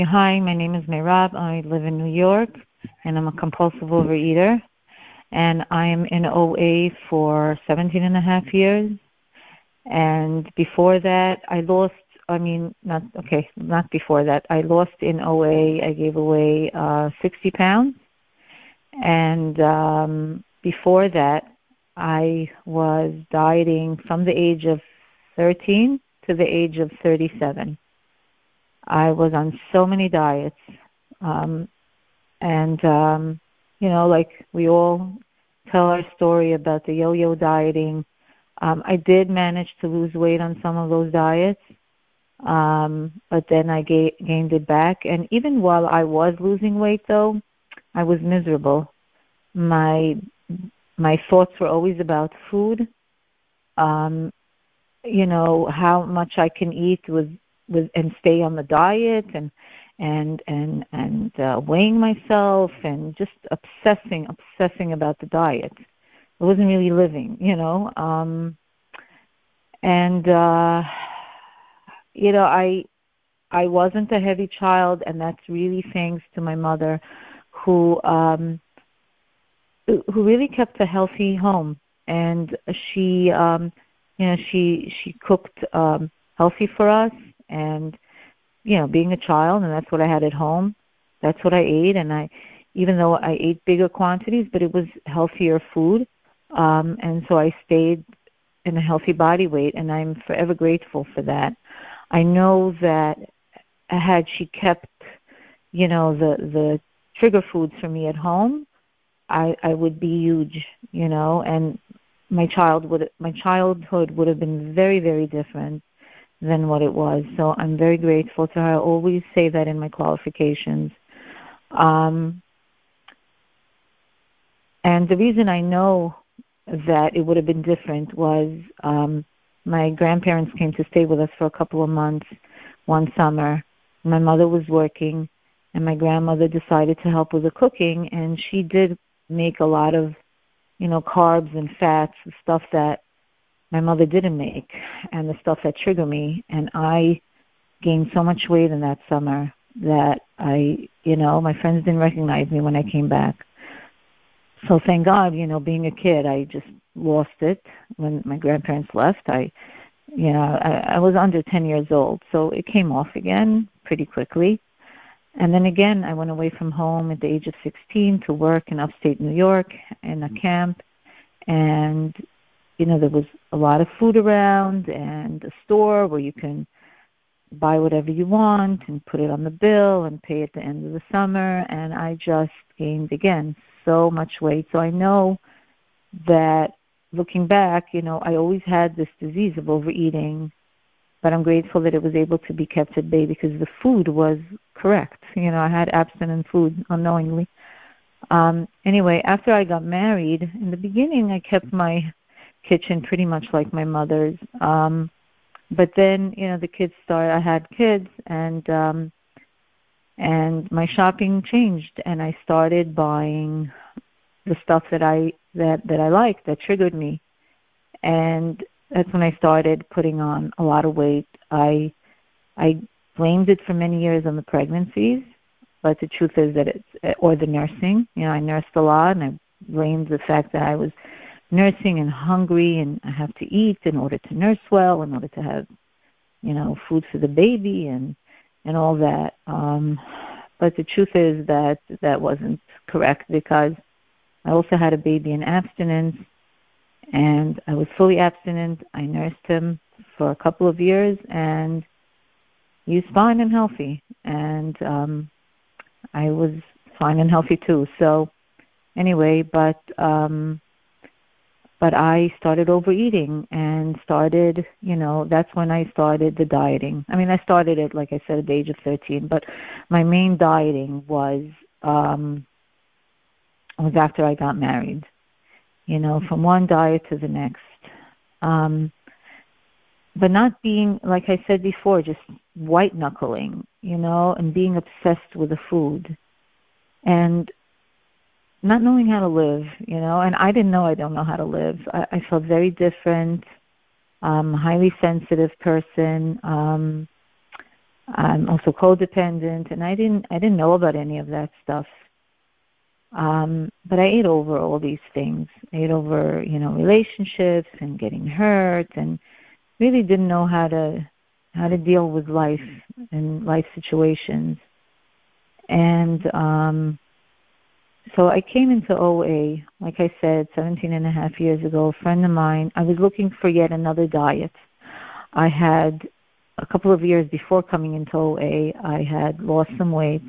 Hi, my name is Meirab. I live in New York, and I'm a compulsive overeater. And I am in OA for 17 and a half years. And before that, not before that. I lost in OA. I gave away 60 pounds. And before that, I was dieting from the age of 13 to the age of 37. I was on so many diets. Um, like we all tell our story about the yo-yo dieting. I did manage to lose weight on some of those diets, but then I gained it back. And even while I was losing weight, though, I was miserable. My thoughts were always about food. Um, how much I can eat and stay on the diet and weighing myself and just obsessing about the diet. I wasn't really living. And I wasn't a heavy child, and that's really thanks to my mother, who really kept a healthy home. And she cooked healthy for us, and being a child, and that's what I had at home. That's what I ate, and even though I ate bigger quantities, but it was healthier food, and so I stayed in a healthy body weight, and I'm forever grateful for that. I know that had she kept, the trigger foods for me at home, I would be huge, and my childhood would have been very, very different than what it was. So I'm very grateful to her. I always say that in my qualifications. And the reason I know that it would have been different was my grandparents came to stay with us for a couple of months one summer. My mother was working, and my grandmother decided to help with the cooking, and she did make a lot of, carbs and fats, the stuff that my mother didn't make, and the stuff that triggered me. And I gained so much weight in that summer that my friends didn't recognize me when I came back. So thank God, being a kid, I just lost it when my grandparents left. I was under 10 years old, so it came off again pretty quickly. And then again, I went away from home at the age of 16 to work in upstate New York in a camp. And, there was a lot of food around and a store where you can buy whatever you want and put it on the bill and pay at the end of the summer. And I just gained, again, so much weight. So I know that looking back, I always had this disease of overeating, but I'm grateful that it was able to be kept at bay because the food was correct. I had abstinent food unknowingly. Anyway, after I got married, in the beginning I kept my kitchen pretty much like my mother's. But then, I had kids, and my shopping changed, and I started buying the stuff that I liked, that triggered me. And that's when I started putting on a lot of weight. I blamed it for many years on the pregnancies, but the truth is that or the nursing. I nursed a lot, and I blamed the fact that I was nursing and hungry, and I have to eat in order to nurse well, in order to have, food for the baby and all that. But the truth is that wasn't correct, because I also had a baby in abstinence, and I was fully abstinent. I nursed him for a couple of years, and he was fine and healthy, and I was fine and healthy too. So anyway, but I started overeating and started, that's when I started the dieting. I mean, I started it, like I said, at the age of 13, but my main dieting was after I got married, from one diet to the next. But not being, like I said before, just white knuckling, and being obsessed with the food and not knowing how to live, and I didn't know I don't know how to live. I felt very different, highly sensitive person. I'm also codependent, and I didn't know about any of that stuff. But I ate over all these things. I ate over, relationships and getting hurt, and really didn't know how to deal with life and life situations. And so I came into OA, like I said, 17 and a half years ago. A friend of mine, I was looking for yet another diet. I had, a couple of years before coming into OA, I had lost some weight,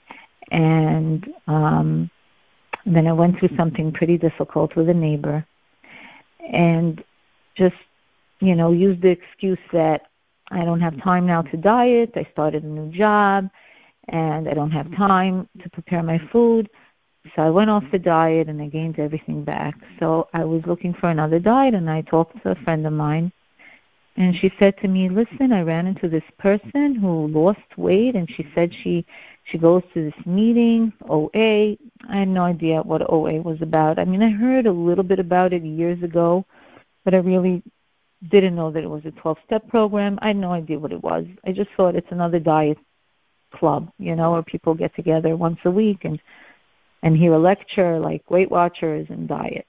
and then I went through something pretty difficult with a neighbor, and just, used the excuse that I don't have time now to diet. I started a new job, and I don't have time to prepare my food. So I went off the diet, and I gained everything back. So I was looking for another diet, and I talked to a friend of mine, and she said to me, listen, I ran into this person who lost weight, and she said she goes to this meeting, OA. I had no idea what OA was about. I mean, I heard a little bit about it years ago, but I really didn't know that it was a 12-step program. I had no idea what it was. I just thought it's another diet club, where people get together once a week and hear a lecture like Weight Watchers and diet.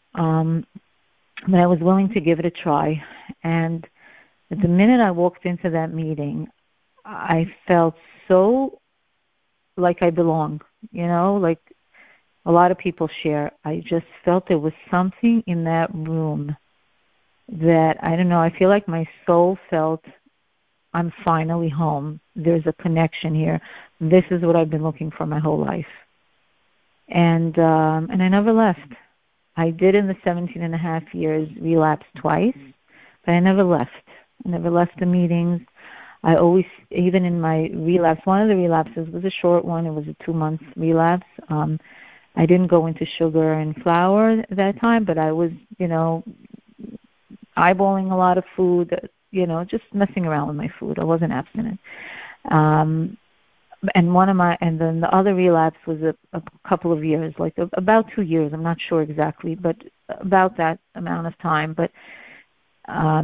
But I was willing to give it a try. And at the minute I walked into that meeting, I felt so like I belong, like a lot of people share. I just felt there was something in that room that, I don't know, I feel like my soul felt I'm finally home. There's a connection here. This is what I've been looking for my whole life. And I never left. I did in the 17 and a half years relapse twice, but I never left. I never left the meetings. I always, even in my relapse, one of the relapses was a short one. It was a 2-month relapse. I didn't go into sugar and flour that time, but I was, eyeballing a lot of food, just messing around with my food. I wasn't abstinent. And then the other relapse was a couple of years, like about 2 years. I'm not sure exactly, but about that amount of time. But I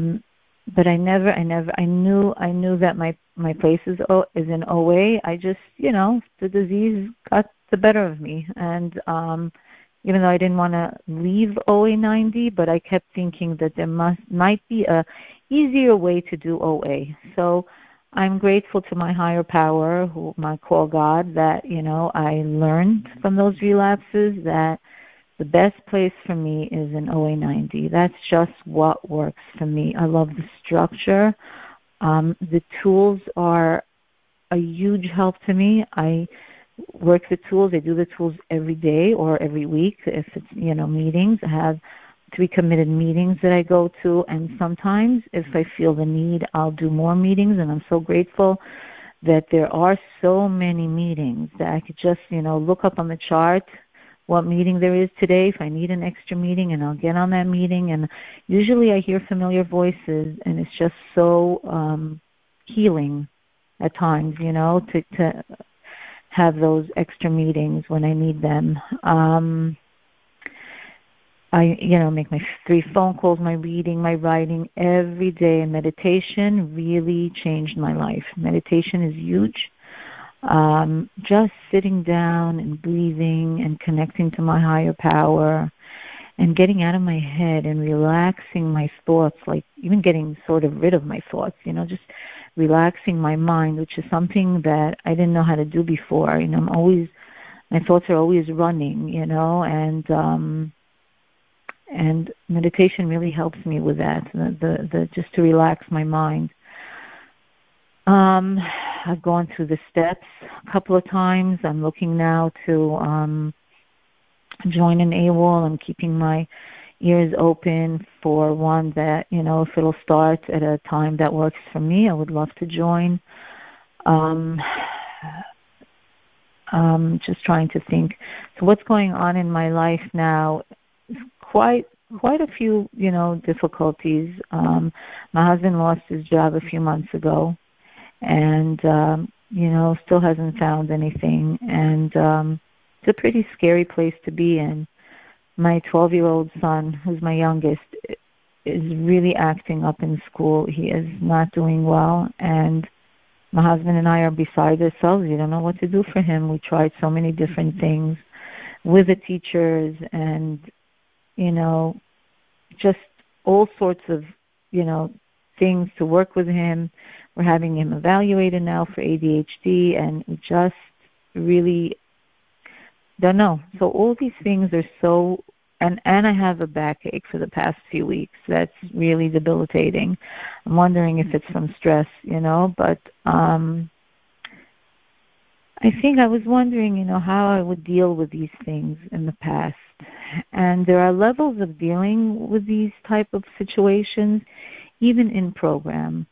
knew that my place is in OA. I just, the disease got the better of me, and even though I didn't want to leave OA 90, but I kept thinking that there might be a easier way to do OA. So I'm grateful to my higher power, who I call God, that, I learned from those relapses that the best place for me is in OA 90. That's just what works for me. I love the structure. The tools are a huge help to me. I work the tools. I do the tools every day or every week if it's, meetings. I have 3 committed meetings that I go to, and sometimes if I feel the need, I'll do more meetings, and I'm so grateful that there are so many meetings that I could just, look up on the chart what meeting there is today, if I need an extra meeting, and I'll get on that meeting. And usually I hear familiar voices, and it's just so healing at times, to have those extra meetings when I need them. I, make my 3 phone calls, my reading, my writing every day, and meditation really changed my life. Meditation is huge. Just sitting down and breathing and connecting to my higher power and getting out of my head and relaxing my thoughts, like even getting sort of rid of my thoughts, just relaxing my mind, which is something that I didn't know how to do before. My thoughts are always running, and meditation really helps me with that, the just to relax my mind. I've gone through the steps a couple of times. I'm looking now to join an AWOL. I'm keeping my ears open for one that, if it'll start at a time that works for me, I would love to join. Just trying to think. So what's going on in my life now is quite a few, difficulties. My husband lost his job a few months ago, and still hasn't found anything, and it's a pretty scary place to be in. My 12-year-old son, who's my youngest, is really acting up in school. He is not doing well, and My husband and I are beside ourselves. We don't know what to do for him. We tried so many different things with the teachers and, just all sorts of, things to work with him. We're having him evaluated now for ADHD, and we just really don't know. So all these things are so, and I have a backache for the past few weeks. That's really debilitating. I'm wondering if it's from stress, but I think I was wondering, how I would deal with these things in the past. And there are levels of dealing with these type of situations, even in program.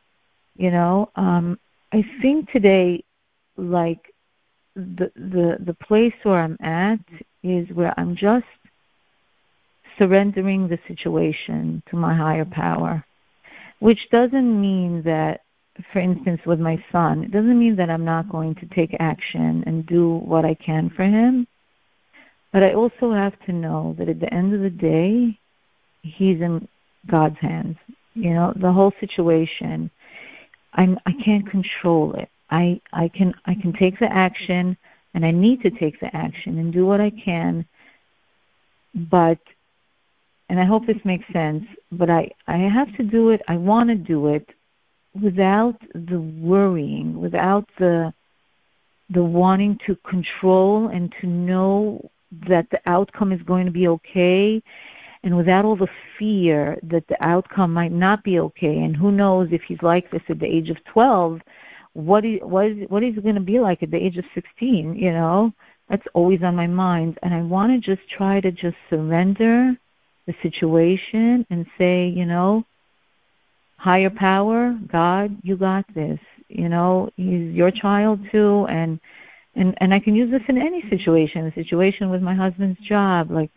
I think today, like the place where I'm at is where I'm just surrendering the situation to my higher power, which doesn't mean that, for instance, with my son, it doesn't mean that I'm not going to take action and do what I can for him. But I also have to know that at the end of the day, he's in God's hands. The whole situation, I can't control it. I can take the action, and I need to take the action and do what I can. But, and I hope this makes sense, but I have to do it. I want to do it without the worrying, without the wanting to control and to know that the outcome is going to be okay, and without all the fear that the outcome might not be okay. And who knows if he's like this at the age of 12, what is it going to be like at the age of 16? That's always on my mind. And I want to just try to just surrender the situation and say, higher power, God, you got this. He's your child too, and I can use this in any situation. The situation with my husband's job, like,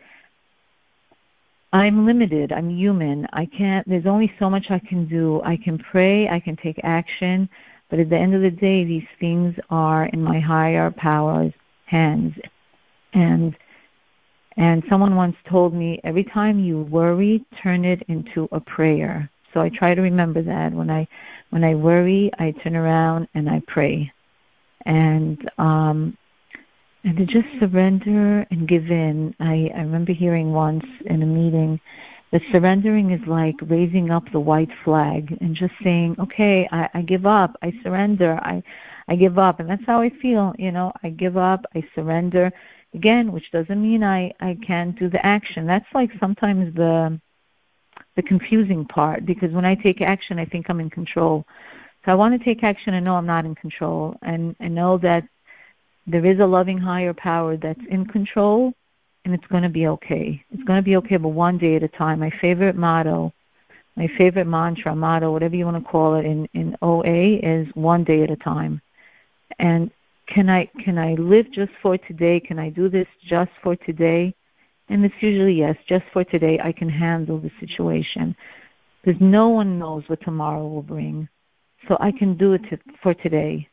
I'm limited. I'm human. There's only so much I can do. I can pray. I can take action. But at the end of the day, these things are in my higher power's hands. And someone once told me, every time you worry, turn it into a prayer. So I try to remember that. When I worry, I turn around and I pray. And to just surrender and give in. I remember hearing once in a meeting that surrendering is like raising up the white flag and just saying, okay, I give up, I surrender, I give up. And that's how I feel, I give up, I surrender. Again, which doesn't mean I can't do the action. That's like sometimes the confusing part, because when I take action, I think I'm in control. So I want to take action and know I'm not in control, and know that there is a loving higher power that's in control, and it's going to be okay. It's going to be okay, but one day at a time. My favorite motto, my favorite mantra, motto, whatever you want to call it in OA, is one day at a time. And can I live just for today? Can I do this just for today? And it's usually yes, just for today I can handle the situation. Because no one knows what tomorrow will bring. So I can do it for today,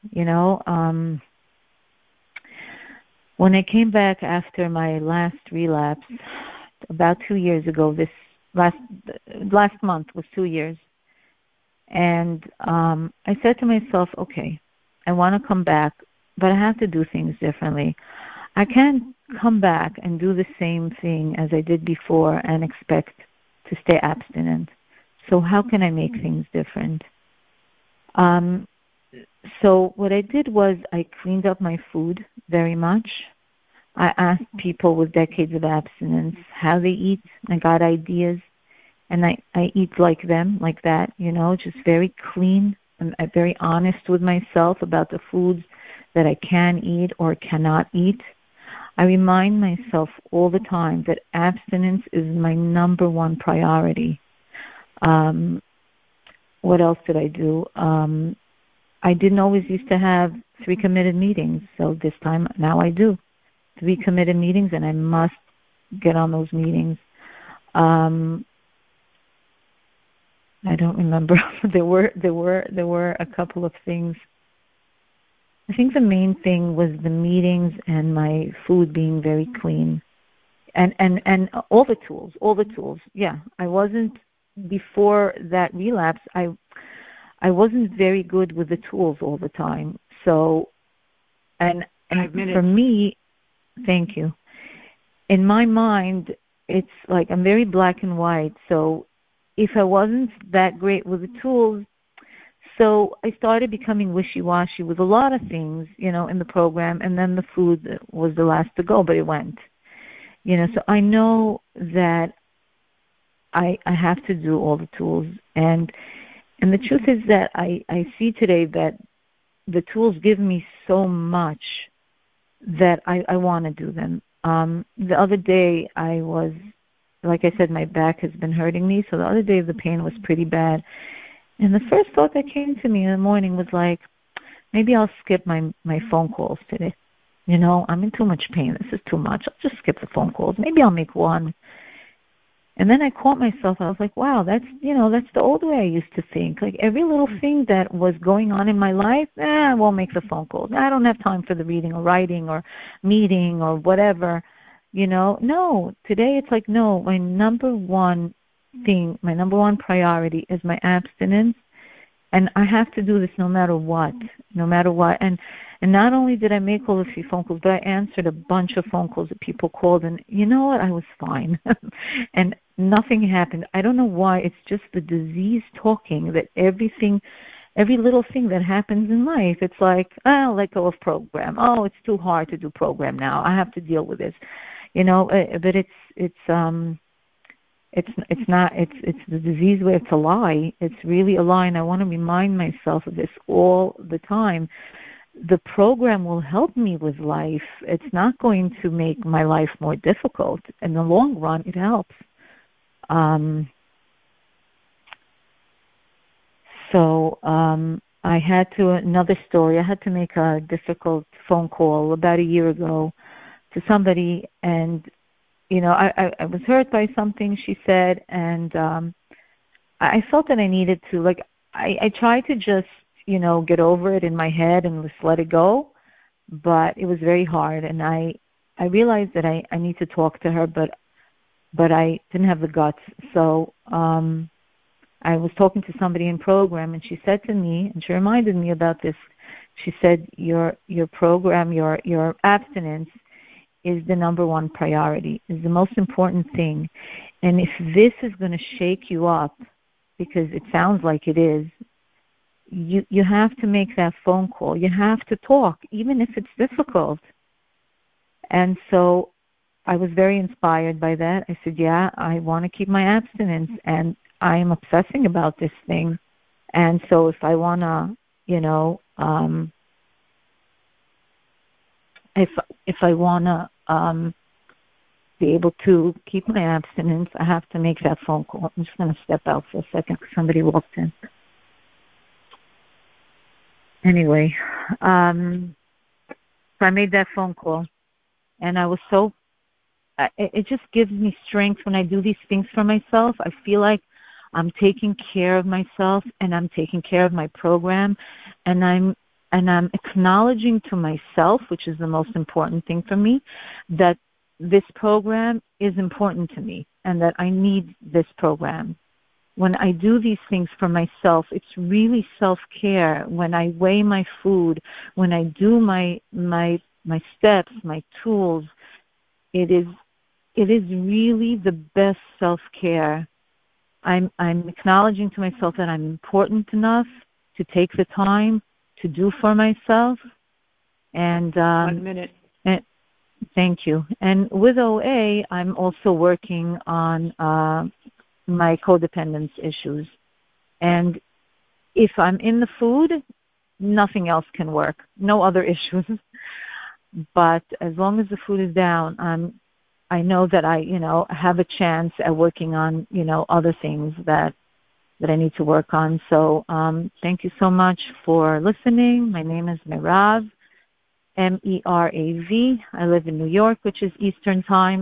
When I came back after my last relapse, about 2 years ago, this last month was 2 years, and I said to myself, okay, I want to come back, but I have to do things differently. I can't come back and do the same thing as I did before and expect to stay abstinent. So how can I make things different? So what I did was I cleaned up my food very much. I asked people with decades of abstinence how they eat. I got ideas, and I eat like them, like that, just very clean. I'm very honest with myself about the foods that I can eat or cannot eat. I remind myself all the time that abstinence is my number one priority. What else did I do? I didn't always used to have 3 committed meetings, so this time, now I do. 3 committed meetings, and I must get on those meetings. I don't remember. There were a couple of things. I think the main thing was the meetings and my food being very clean, and all the tools. Yeah, I wasn't before that relapse. I wasn't very good with the tools all the time. So, and for me, thank you. In my mind, it's like I'm very black and white. So if I wasn't that great with the tools, so I started becoming wishy-washy with a lot of things, in the program, and then the food was the last to go, but it went. So I know that I have to do all the tools, and the truth is that I see today that the tools give me so much that I want to do them. The other day I was, like I said, my back has been hurting me, so the other day the pain was pretty bad. And the first thought that came to me in the morning was like, maybe I'll skip my phone calls today. I'm in too much pain. This is too much. I'll just skip the phone calls. Maybe I'll make one. And then I caught myself. I was like, wow, that's the old way I used to think. Like every little thing that was going on in my life, I won't make the phone calls. I don't have time for the reading or writing or meeting or whatever. No, today it's like, no, my number one thing, my number one priority is my abstinence. And I have to do this no matter what. And not only did I make all the few phone calls, but I answered a bunch of phone calls that people called. And you know what? I was fine. And nothing happened. I don't know why. It's just the disease talking that every little thing that happens in life, it's like, I'll let go of program. Oh, it's too hard to do program now. I have to deal with this. But it's not, it's the disease where it's a lie. It's really a lie, and I want to remind myself of this all the time. The program will help me with life. It's not going to make my life more difficult. In the long run, it helps. I had to, another story, I had to make a difficult phone call about a year ago to somebody, and I was hurt by something she said, and I felt that I needed to, like, I tried to just, get over it in my head and just let it go, but it was very hard, and I realized that I need to talk to her, but I didn't have the guts. So I was talking to somebody in program, and she said to me, and she reminded me about this. She said, your program, your abstinence is the number one priority, is the most important thing. And if this is going to shake you up, because it sounds like it is, you have to make that phone call. You have to talk, even if it's difficult. And so I was very inspired by that. I said, yeah, I want to keep my abstinence, and I am obsessing about this thing. And so if I want to, if I want to be able to keep my abstinence, I have to make that phone call. I'm just going to step out for a second because somebody walked in. Anyway, so I made that phone call, and I was so, it just gives me strength when I do these things for myself. I feel like I'm taking care of myself, and I'm taking care of my program, and I'm acknowledging to myself, which is the most important thing for me, that this program is important to me and that I need this program. When I do these things for myself, it's really self-care. When I weigh my food, when I do my steps, my tools, it is really the best self-care. I'm acknowledging to myself that I'm important enough to take the time to do for myself. And 1 minute. And, thank you. And with OA, I'm also working on my codependence issues. And if I'm in the food, nothing else can work. No other issues. But as long as the food is down, I know that I, have a chance at working on, other things that I need to work on. So thank you so much for listening. My name is Merav, Merav. I live in New York, which is Eastern Time.